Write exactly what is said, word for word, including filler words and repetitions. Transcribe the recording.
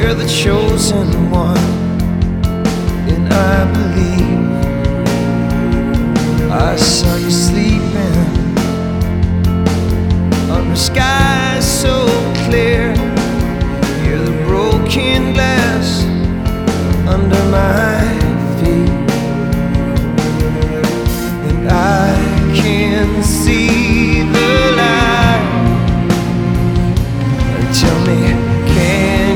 you're the chosen one, and I believe I saw you sleeping under skies so clear. You're the broken glass under my feet, and I can see